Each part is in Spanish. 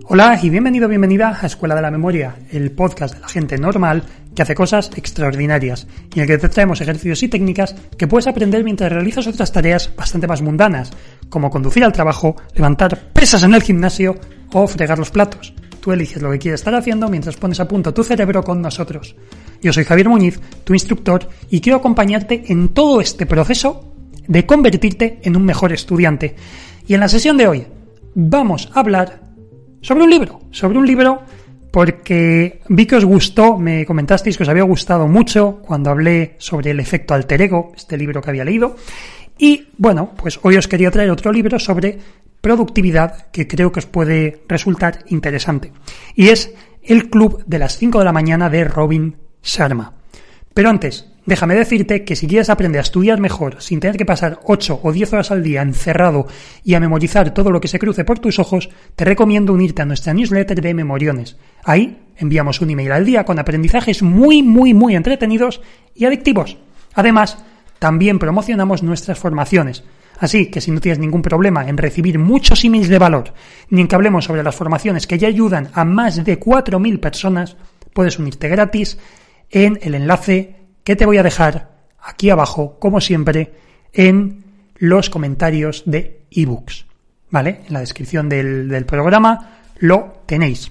Hola y bienvenida a Escuela de la Memoria, el podcast de la gente normal que hace cosas extraordinarias y en el que te traemos ejercicios y técnicas que puedes aprender mientras realizas otras tareas bastante más mundanas, como conducir al trabajo, levantar pesas en el gimnasio o fregar los platos. Tú eliges lo que quieres estar haciendo mientras pones a punto tu cerebro con nosotros. Yo soy Javier Muñiz, tu instructor, y quiero acompañarte en todo este proceso de convertirte en un mejor estudiante. Y en la sesión de hoy vamos a hablar sobre un libro porque vi que os gustó, me comentasteis que os había gustado mucho cuando hablé sobre el efecto alter ego, este libro que había leído, y bueno, pues hoy os quería traer otro libro sobre productividad que creo que os puede resultar interesante, y es El Club de las 5 de la mañana de Robin Sharma. Pero antes, déjame decirte que si quieres aprender a estudiar mejor sin tener que pasar 8 o 10 horas al día encerrado y a memorizar todo lo que se cruce por tus ojos, te recomiendo unirte a nuestra newsletter de Memoriones. Ahí enviamos un email al día con aprendizajes muy entretenidos y adictivos. Además, también promocionamos nuestras formaciones. Así que si no tienes ningún problema en recibir muchos emails de valor, ni en que hablemos sobre las formaciones que ya ayudan a más de 4.000 personas, puedes unirte gratis en el enlace que te voy a dejar aquí abajo, como siempre, en los comentarios de ebooks, ¿vale? En la descripción del programa lo tenéis.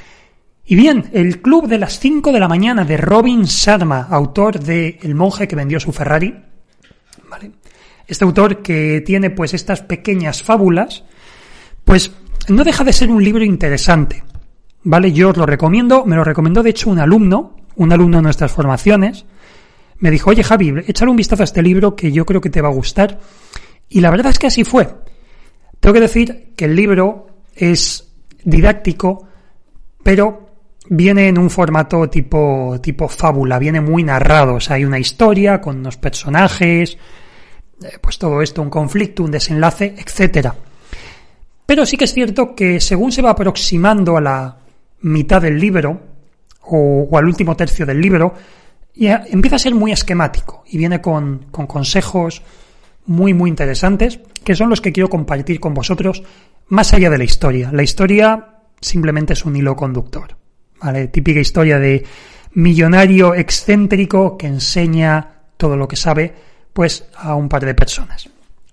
Y bien, El Club de las 5 de la mañana de Robin Sharma, autor de El monje que vendió su Ferrari, ¿vale? Este autor que tiene pues estas pequeñas fábulas, pues no deja de ser un libro interesante, ¿vale? Yo os lo recomiendo, me lo recomendó de hecho un alumno de nuestras formaciones. Me dijo, oye Javi, échale un vistazo a este libro que yo creo que te va a gustar. Y la verdad es que así fue. Tengo que decir que el libro es didáctico, pero viene en un formato tipo fábula, viene muy narrado. O sea, hay una historia con unos personajes, pues todo esto, un conflicto, un desenlace, etcétera. Pero sí que es cierto que según se va aproximando a la mitad del libro, o al último tercio del libro, ya empieza a ser muy esquemático y viene con consejos muy interesantes que son los que quiero compartir con vosotros más allá de la historia. La historia simplemente es un hilo conductor, ¿vale? Típica historia de millonario excéntrico que enseña todo lo que sabe pues a un par de personas.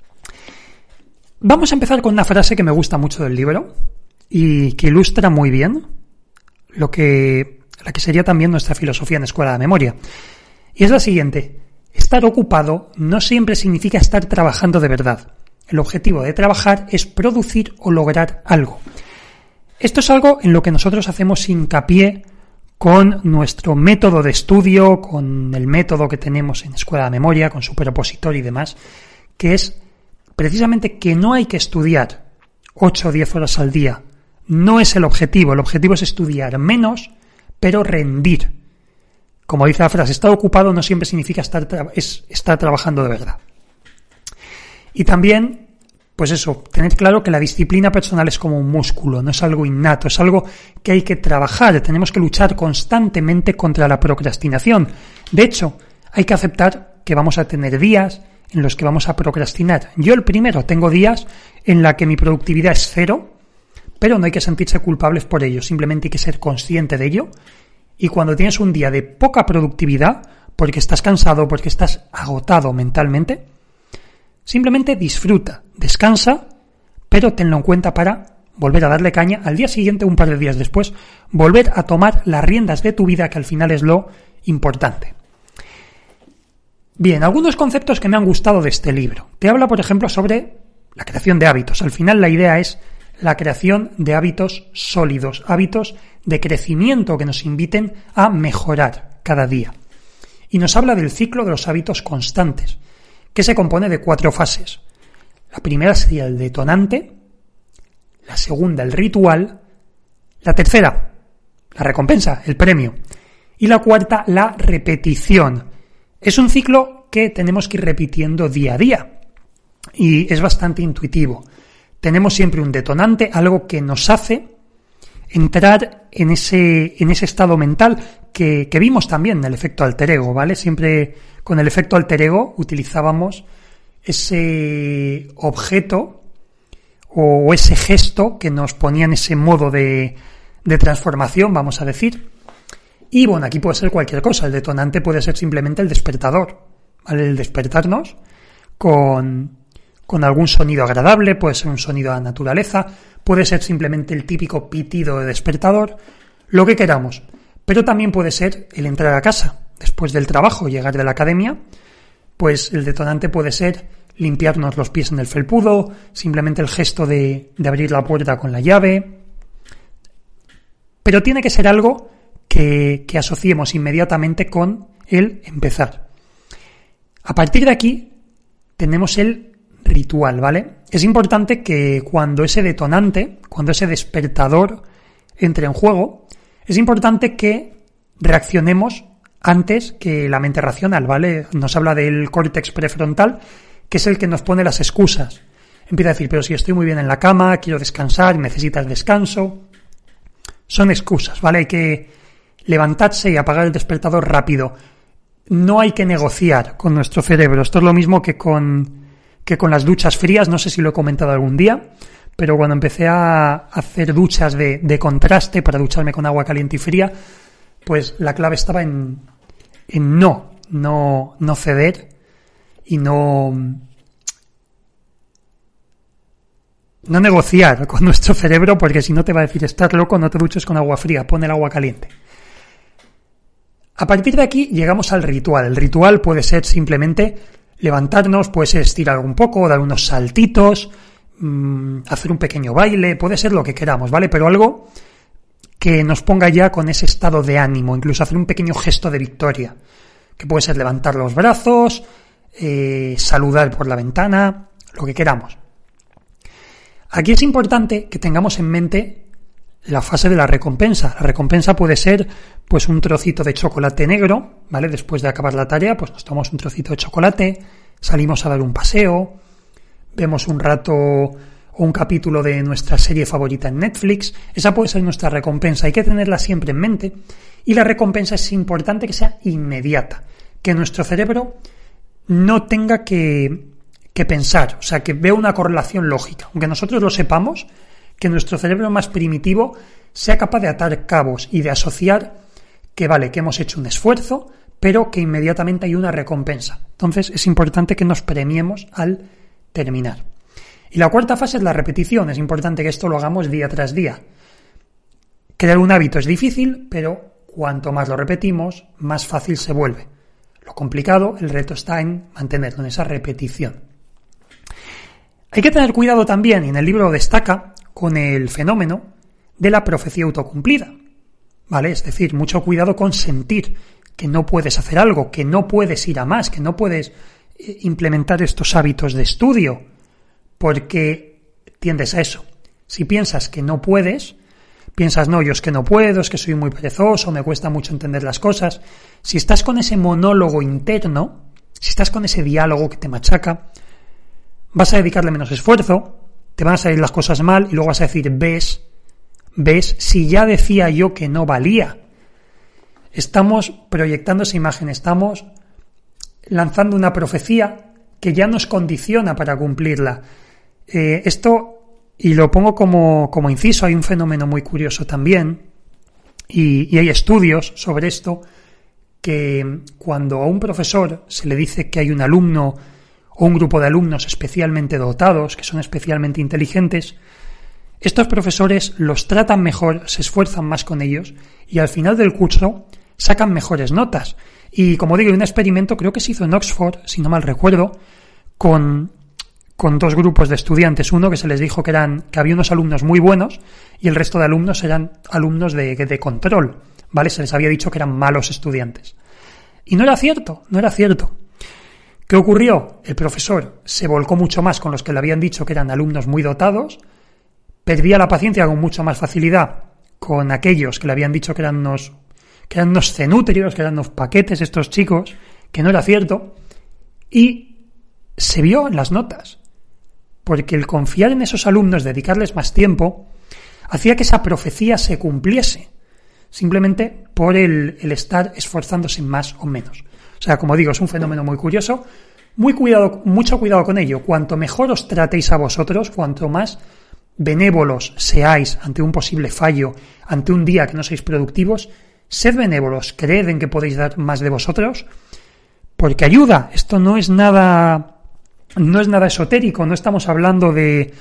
Vamos a empezar con una frase que me gusta mucho del libro y que ilustra muy bien la que sería también nuestra filosofía en Escuela de Memoria. Y es la siguiente: estar ocupado no siempre significa estar trabajando de verdad. El objetivo de trabajar es producir o lograr algo. Esto es algo en lo que nosotros hacemos hincapié con nuestro método de estudio, con el método que tenemos en Escuela de Memoria, con Superopositor y demás, que es precisamente que no hay que estudiar 8 o 10 horas al día. No es el objetivo es estudiar menos, pero rendir. Como dice la frase, estar ocupado no siempre significa estar trabajando de verdad. Y también, pues eso, tener claro que la disciplina personal es como un músculo, no es algo innato, es algo que hay que trabajar, tenemos que luchar constantemente contra la procrastinación. De hecho, hay que aceptar que vamos a tener días en los que vamos a procrastinar. Yo el primero, tengo días en la que mi productividad es 0, pero no hay que sentirse culpables por ello, simplemente hay que ser consciente de ello. Y cuando tienes un día de poca productividad, porque estás cansado, porque estás agotado mentalmente, simplemente disfruta, descansa, pero tenlo en cuenta para volver a darle caña al día siguiente, un par de días después, volver a tomar las riendas de tu vida, que al final es lo importante. Bien, algunos conceptos que me han gustado de este libro. Te habla, por ejemplo, sobre la creación de hábitos. Al final la idea es la creación de hábitos sólidos, hábitos de crecimiento que nos inviten a mejorar cada día. Y nos habla del ciclo de los hábitos constantes, que se compone de 4 fases. La primera sería el detonante, la segunda el ritual, la tercera la recompensa, el premio, y la cuarta la repetición. Es un ciclo que tenemos que ir repitiendo día a día y es bastante intuitivo. Tenemos siempre un detonante, algo que nos hace entrar en ese estado mental que vimos también en el efecto alter ego, ¿vale? Siempre con el efecto alter ego utilizábamos ese objeto o ese gesto que nos ponía en ese modo de transformación, vamos a decir. Y bueno, aquí puede ser cualquier cosa. El detonante puede ser simplemente el despertador, ¿vale? El despertarnos con algún sonido agradable, puede ser un sonido de la naturaleza, puede ser simplemente el típico pitido de despertador, lo que queramos. Pero también puede ser el entrar a casa después del trabajo, llegar de la academia, pues el detonante puede ser limpiarnos los pies en el felpudo, simplemente el gesto de abrir la puerta con la llave. Pero tiene que ser algo que asociemos inmediatamente con el empezar. A partir de aquí tenemos el ritual, ¿vale? Es importante que cuando ese detonante, cuando ese despertador entre en juego, es importante que reaccionemos antes que la mente racional, ¿vale? Nos habla del córtex prefrontal, que es el que nos pone las excusas. Empieza a decir, pero si estoy muy bien en la cama, quiero descansar, necesitas descanso. Son excusas, ¿vale? Hay que levantarse y apagar el despertador rápido. No hay que negociar con nuestro cerebro. Esto es lo mismo que con las duchas frías. No sé si lo he comentado algún día, pero cuando empecé a hacer duchas de contraste para ducharme con agua caliente y fría, pues la clave estaba en no ceder y no negociar con nuestro cerebro, porque si no te va a decir, estás loco, no te duches con agua fría, pon el agua caliente. A partir de aquí llegamos al ritual. El ritual puede ser simplemente levantarnos, puede ser estirar un poco, dar unos saltitos, hacer un pequeño baile, puede ser lo que queramos, ¿vale? Pero algo que nos ponga ya con ese estado de ánimo, incluso hacer un pequeño gesto de victoria, que puede ser levantar los brazos, saludar por la ventana, lo que queramos. Aquí es importante que tengamos en mente la fase de la recompensa. La recompensa puede ser pues un trocito de chocolate negro, ¿vale? Después de acabar la tarea, pues nos tomamos un trocito de chocolate, salimos a dar un paseo, vemos un rato o un capítulo de nuestra serie favorita en Netflix. Esa puede ser nuestra recompensa, hay que tenerla siempre en mente. Y la recompensa es importante que sea inmediata, que nuestro cerebro no tenga que pensar, o sea, que vea una correlación lógica. Aunque nosotros lo sepamos, que nuestro cerebro más primitivo sea capaz de atar cabos y de asociar que vale, que hemos hecho un esfuerzo, pero que inmediatamente hay una recompensa. Entonces es importante que nos premiemos al terminar. Y la cuarta fase es la repetición. Es importante que esto lo hagamos día tras día. Crear un hábito es difícil, pero cuanto más lo repetimos, más fácil se vuelve. Lo complicado, el reto está en mantenerlo, en esa repetición. Hay que tener cuidado también, y en el libro lo destaca, con el fenómeno de la profecía autocumplida, ¿vale? Es decir, mucho cuidado con sentir que no puedes hacer algo, que no puedes ir a más, que no puedes implementar estos hábitos de estudio, porque tiendes a eso. Si piensas que no puedes, piensas, no, yo es que no puedo, es que soy muy perezoso, me cuesta mucho entender las cosas. Si estás con ese monólogo interno, si estás con ese diálogo que te machaca, vas a dedicarle menos esfuerzo, te van a salir las cosas mal y luego vas a decir, ves, si ya decía yo que no valía. Estamos proyectando esa imagen, estamos lanzando una profecía que ya nos condiciona para cumplirla. Esto, y lo pongo como inciso, hay un fenómeno muy curioso también, y hay estudios sobre esto, que cuando a un profesor se le dice que hay un alumno o un grupo de alumnos especialmente dotados, que son especialmente inteligentes, estos profesores los tratan mejor, se esfuerzan más con ellos y al final del curso sacan mejores notas. Y como digo, hay un experimento, creo que se hizo en Oxford, si no mal recuerdo, con dos grupos de estudiantes. Uno que se les dijo que había unos alumnos muy buenos y el resto de alumnos eran alumnos de control, ¿vale? Se les había dicho que eran malos estudiantes. Y no era cierto. ¿Qué ocurrió? El profesor se volcó mucho más con los que le habían dicho que eran alumnos muy dotados, perdía la paciencia con mucha más facilidad con aquellos que le habían dicho que eran unos cenutrios, que eran unos paquetes estos chicos, que no era cierto, y se vio en las notas, porque el confiar en esos alumnos, dedicarles más tiempo, hacía que esa profecía se cumpliese, simplemente por el estar esforzándose más o menos. O sea, como digo, es un fenómeno muy curioso, Mucho cuidado con ello. Cuanto mejor os tratéis a vosotros, cuanto más benévolos seáis ante un posible fallo, ante un día que no seáis productivos, sed benévolos, creed en que podéis dar más de vosotros, porque ayuda. Esto no es nada esotérico, no estamos hablando del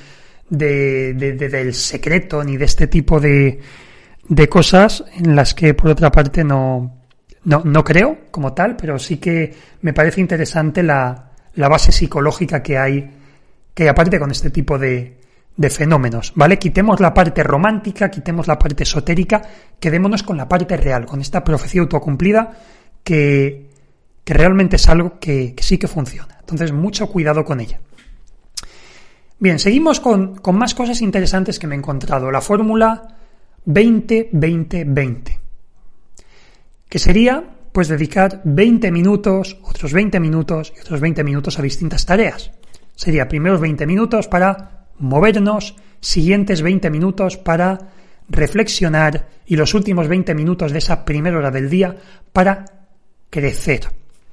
secreto ni de este tipo de cosas en las que por otra parte no creo como tal, pero sí que me parece interesante la base psicológica que hay aparte con este tipo de fenómenos, ¿vale? Quitemos la parte romántica, quitemos la parte esotérica, quedémonos con la parte real, con esta profecía autocumplida que realmente es algo que sí que funciona. Entonces, mucho cuidado con ella. Bien, seguimos con más cosas interesantes que me he encontrado. La fórmula 20-20-20, que sería, pues, dedicar 20 minutos, otros 20 minutos y otros 20 minutos a distintas tareas. Sería primeros 20 minutos para movernos, siguientes 20 minutos para reflexionar y los últimos 20 minutos de esa primera hora del día para crecer.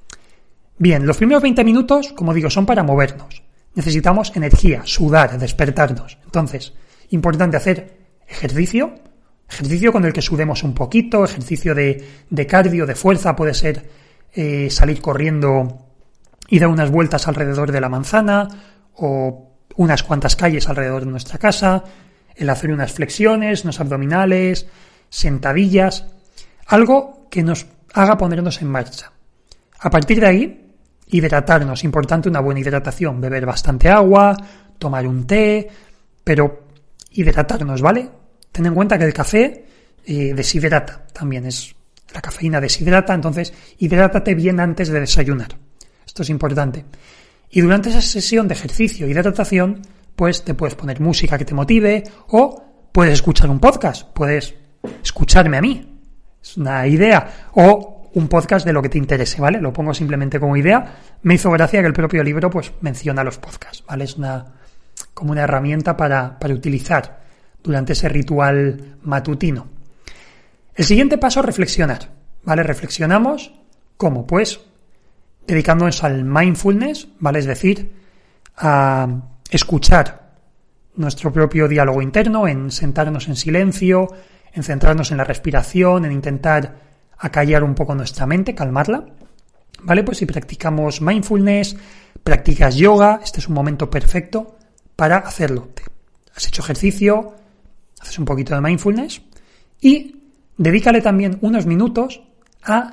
Bien, los primeros 20 minutos, como digo, son para movernos. Necesitamos energía, sudar, despertarnos. Entonces, importante hacer ejercicio con el que sudemos un poquito, ejercicio de cardio, de fuerza, puede ser salir corriendo y dar unas vueltas alrededor de la manzana o unas cuantas calles alrededor de nuestra casa, el hacer unas flexiones, unos abdominales, sentadillas, algo que nos haga ponernos en marcha. A partir de ahí, hidratarnos, importante una buena hidratación, beber bastante agua, tomar un té, pero hidratarnos, ¿vale? Ten en cuenta que el café deshidrata, también la cafeína deshidrata, entonces hidrátate bien antes de desayunar. Esto es importante. Y durante esa sesión de ejercicio y hidratación, pues te puedes poner música que te motive o puedes escuchar un podcast, puedes escucharme a mí, es una idea, o un podcast de lo que te interese, ¿vale? Lo pongo simplemente como idea. Me hizo gracia que el propio libro pues menciona los podcasts, ¿vale? Es como una herramienta para utilizar durante ese ritual matutino. El siguiente paso es reflexionar, ¿vale? Reflexionamos, ¿cómo? Pues dedicándonos al mindfulness, ¿vale? Es decir, a escuchar nuestro propio diálogo interno, en sentarnos en silencio, en centrarnos en la respiración, en intentar acallar un poco nuestra mente, calmarla, ¿vale? Pues si practicamos mindfulness, practicas yoga, este es un momento perfecto para hacerlo. Has hecho ejercicio, haces un poquito de mindfulness y dedícale también unos minutos a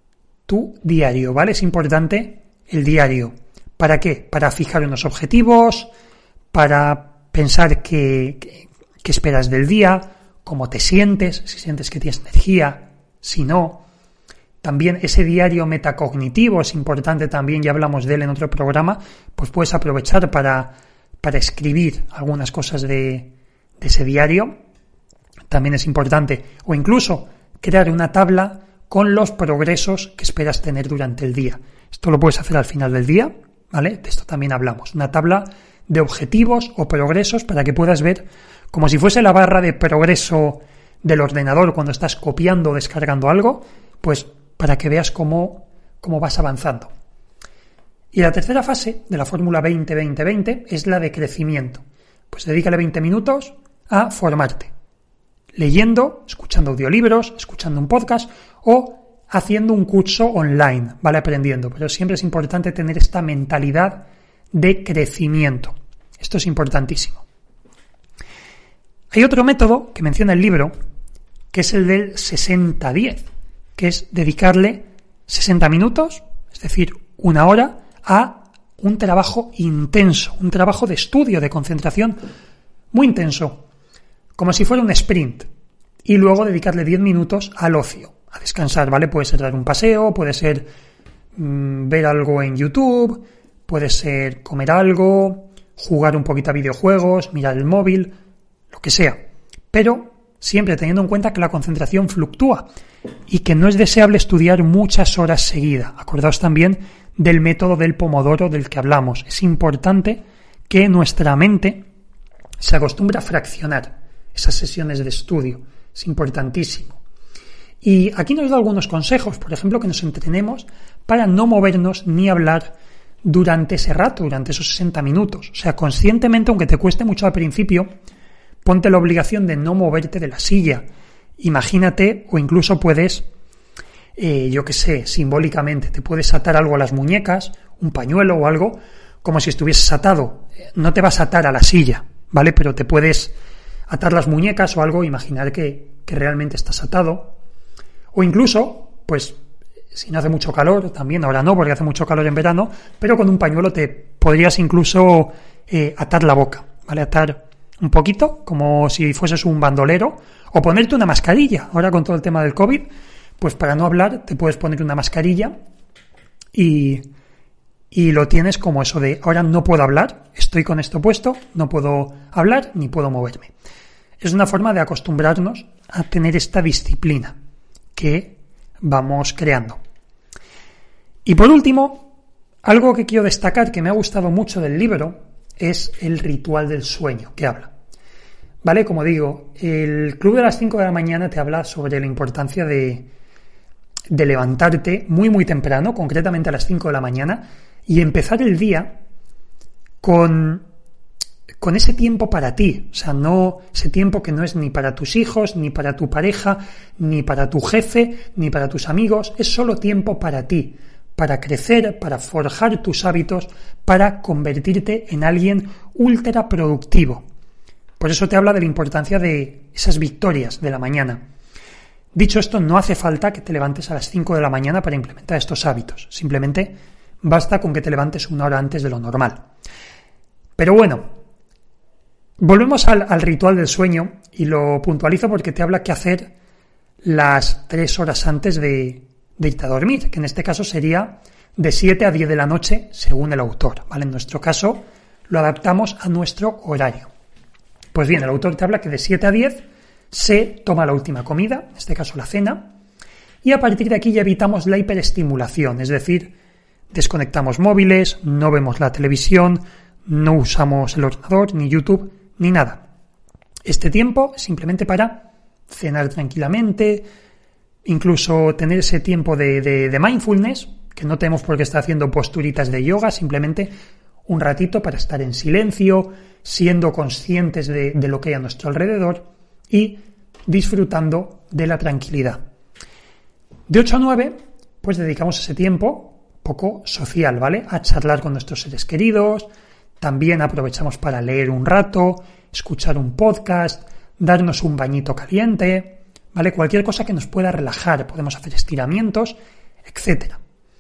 tu diario, ¿vale? Es importante el diario. ¿Para qué? Para fijar unos objetivos, para pensar qué esperas del día, cómo te sientes, si sientes que tienes energía, si no. También ese diario metacognitivo es importante también, ya hablamos de él en otro programa, pues puedes aprovechar para escribir algunas cosas de ese diario. También es importante, o incluso crear una tabla con los progresos que esperas tener durante el día. Esto lo puedes hacer al final del día, ¿vale? De esto también hablamos. Una tabla de objetivos o progresos para que puedas ver, como si fuese la barra de progreso del ordenador cuando estás copiando o descargando algo, pues para que veas cómo vas avanzando. Y la tercera fase de la fórmula 20-20-20 es la de crecimiento. Pues dedícale 20 minutos a formarte. Leyendo, escuchando audiolibros, escuchando un podcast o haciendo un curso online, ¿vale? Aprendiendo. Pero siempre es importante tener esta mentalidad de crecimiento. Esto es importantísimo. Hay otro método que menciona el libro, que es el del 60-10, que es dedicarle 60 minutos, es decir, una hora, a un trabajo intenso, un trabajo de estudio, de concentración muy intenso, como si fuera un sprint, y luego dedicarle 10 minutos al ocio, a descansar, ¿vale? Puede ser dar un paseo, puede ser ver algo en YouTube, puede ser comer algo, jugar un poquito a videojuegos, mirar el móvil, lo que sea, pero siempre teniendo en cuenta que la concentración fluctúa y que no es deseable estudiar muchas horas seguidas. Acordaos también del método del Pomodoro del que hablamos. Es importante que nuestra mente se acostumbre a fraccionar esas sesiones de estudio. Es importantísimo. Y aquí nos da algunos consejos, por ejemplo, que nos entrenemos para no movernos ni hablar durante ese rato, durante esos 60 minutos. O sea, conscientemente, aunque te cueste mucho al principio, ponte la obligación de no moverte de la silla. Imagínate, o incluso puedes, simbólicamente, te puedes atar algo a las muñecas, un pañuelo o algo, como si estuvieses atado. No te vas a atar a la silla, ¿vale? Pero te puedes atar las muñecas o algo, imaginar que realmente estás atado. O incluso, pues, si no hace mucho calor, también, ahora no, porque hace mucho calor en verano, pero con un pañuelo te podrías incluso atar la boca, ¿vale? Atar un poquito, como si fueses un bandolero, o ponerte una mascarilla. Ahora con todo el tema del COVID, pues para no hablar te puedes poner una mascarilla y lo tienes como eso de, ahora no puedo hablar, estoy con esto puesto, no puedo hablar ni puedo moverme. Es una forma de acostumbrarnos a tener esta disciplina que vamos creando. Y por último, algo que quiero destacar que me ha gustado mucho del libro es el ritual del sueño que habla. ¿Vale? Como digo, el Club de las 5 de la mañana te habla sobre la importancia de levantarte muy muy temprano, concretamente a las 5 de la mañana, y empezar el día con ese tiempo para ti. O sea, no ese tiempo que no es ni para tus hijos, ni para tu pareja, ni para tu jefe, ni para tus amigos, es solo tiempo para ti, para crecer, para forjar tus hábitos, para convertirte en alguien ultra productivo. Por eso te habla de la importancia de esas victorias de la mañana. Dicho esto, no hace falta que te levantes a las 5 de la mañana para implementar estos hábitos. Simplemente basta con que te levantes una hora antes de lo normal. Pero bueno, volvemos al ritual del sueño y lo puntualizo porque te habla qué hacer las 3 horas antes de irte a dormir, que en este caso sería de 7 a 10 de la noche según el autor, ¿vale? En nuestro caso lo adaptamos a nuestro horario. Pues bien, el autor te habla que de 7 a 10 se toma la última comida, en este caso la cena, y a partir de aquí ya evitamos la hiperestimulación, es decir, desconectamos móviles, no vemos la televisión, no usamos el ordenador, ni YouTube, ni nada. Este tiempo es simplemente para cenar tranquilamente, incluso tener ese tiempo de mindfulness, que no tenemos por qué estar haciendo posturitas de yoga, simplemente un ratito para estar en silencio, siendo conscientes de lo que hay a nuestro alrededor y disfrutando de la tranquilidad. De 8 a 9, pues dedicamos ese tiempo poco social, ¿vale? A charlar con nuestros seres queridos, también aprovechamos para leer un rato, escuchar un podcast, darnos un bañito caliente, ¿vale? Cualquier cosa que nos pueda relajar, podemos hacer estiramientos, etc.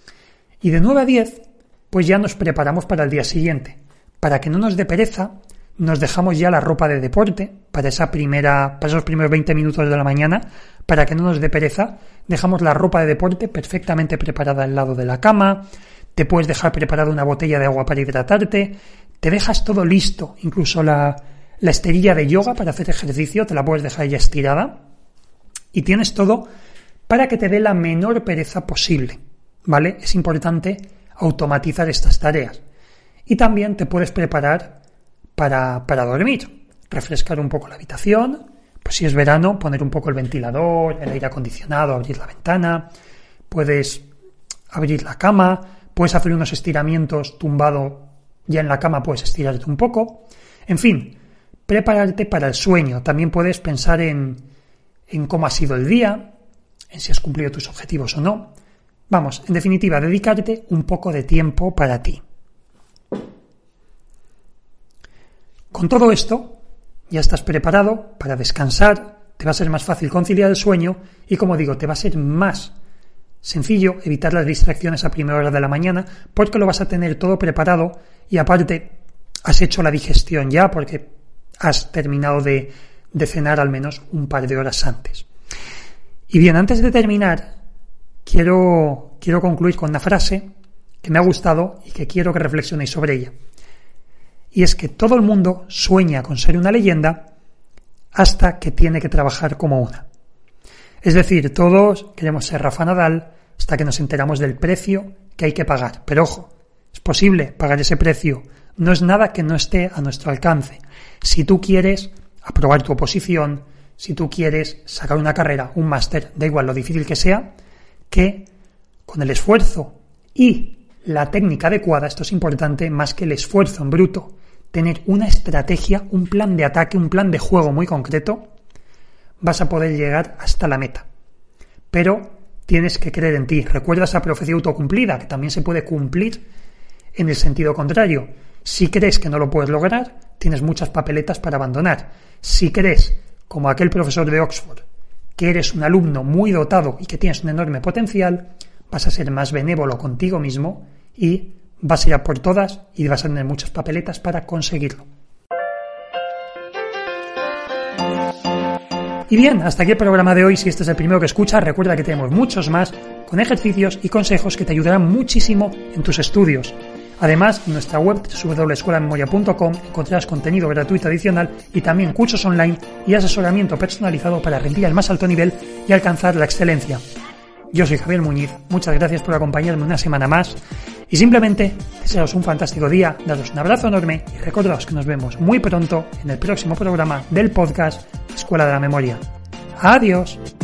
Y de 9 a 10, pues ya nos preparamos para el día siguiente. Para que no nos dé pereza, nos dejamos ya la ropa de deporte para esos primeros 20 minutos de la mañana. Para que no nos dé pereza, dejamos la ropa de deporte perfectamente preparada al lado de la cama, te puedes dejar preparada una botella de agua para hidratarte, te dejas todo listo, incluso la esterilla de yoga para hacer ejercicio, te la puedes dejar ya estirada y tienes todo para que te dé la menor pereza posible, ¿vale? Es importante automatizar estas tareas. Y también te puedes preparar para dormir, refrescar un poco la habitación, pues si es verano, poner un poco el ventilador, el aire acondicionado, abrir la ventana, puedes abrir la cama, puedes hacer unos estiramientos tumbado ya en la cama, puedes estirarte un poco, en fin, prepararte para el sueño. También puedes pensar en cómo ha sido el día, en si has cumplido tus objetivos o no. Vamos, en definitiva, dedicarte un poco de tiempo para ti. Con todo esto, ya estás preparado para descansar, te va a ser más fácil conciliar el sueño y, como digo, te va a ser más sencillo evitar las distracciones a primera hora de la mañana porque lo vas a tener todo preparado y aparte has hecho la digestión ya porque has terminado de cenar al menos un par de horas antes. Y bien, antes de terminar, quiero concluir con una frase que me ha gustado y que quiero que reflexionéis sobre ella. Y es que todo el mundo sueña con ser una leyenda hasta que tiene que trabajar como una. Es decir, todos queremos ser Rafa Nadal hasta que nos enteramos del precio que hay que pagar. Pero ojo, es posible pagar ese precio. No es nada que no esté a nuestro alcance. Si tú quieres aprobar tu oposición, si tú quieres sacar una carrera, un máster, da igual lo difícil que sea, que con el esfuerzo y la técnica adecuada, esto es importante, más que el esfuerzo en bruto, tener una estrategia, un plan de ataque, un plan de juego muy concreto, vas a poder llegar hasta la meta. Pero tienes que creer en ti. Recuerda esa profecía autocumplida, que también se puede cumplir en el sentido contrario. Si crees que no lo puedes lograr, tienes muchas papeletas para abandonar. Si crees, como aquel profesor de Oxford, que eres un alumno muy dotado y que tienes un enorme potencial, vas a ser más benévolo contigo mismo y vas a ir a por todas y vas a tener muchas papeletas para conseguirlo. Y bien, hasta aquí el programa de hoy. Si este es el primero que escuchas, recuerda que tenemos muchos más con ejercicios y consejos que te ayudarán muchísimo en tus estudios. Además, en nuestra web www.escueladememoria.com encontrarás contenido gratuito adicional y también cursos online y asesoramiento personalizado para rendir al más alto nivel y alcanzar la excelencia. Yo soy Javier Muñiz, muchas gracias por acompañarme una semana más y simplemente deseaos un fantástico día, daros un abrazo enorme y recordaos que nos vemos muy pronto en el próximo programa del podcast Escuela de la Memoria. ¡Adiós!